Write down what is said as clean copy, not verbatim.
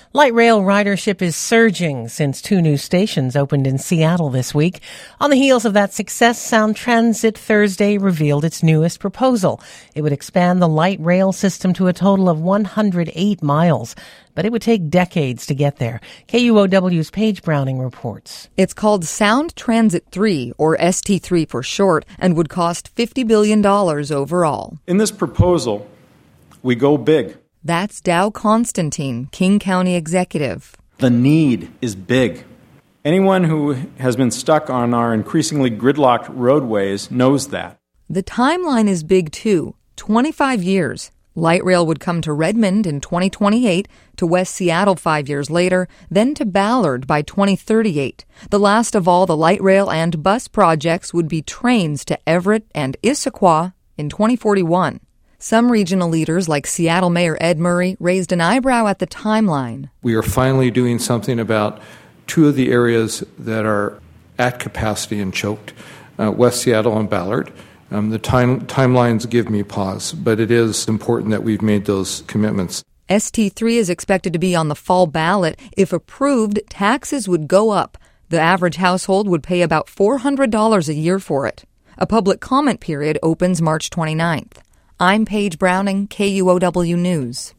Light rail ridership is surging since 2 new stations opened in Seattle this week. On the heels of that success, Sound Transit Thursday revealed its newest proposal. It would expand the light rail system to a total of 108 miles. But it would take decades to get there. KUOW's Paige Browning reports. It's called Sound Transit 3, or ST3 for short, and would cost $50 billion overall. In this proposal, we go big. That's Dow Constantine, King County executive. The need is big. Anyone who has been stuck on our increasingly gridlocked roadways knows that. The timeline is big too, 25 years. Light rail would come to Redmond in 2028, to West Seattle 5 years later, then to Ballard by 2038. The last of all the light rail and bus projects would be trains to Everett and Issaquah in 2041. Some regional leaders, like Seattle Mayor Ed Murray, raised an eyebrow at the timeline. We are finally doing something about 2 of the areas that are at capacity and choked, West Seattle and Ballard. The timelines give me pause, but it is important that we've made those commitments. ST3 is expected to be on the fall ballot. If approved, taxes would go up. The average household would pay about $400 a year for it. A public comment period opens March 29th. I'm Paige Browning, KUOW News.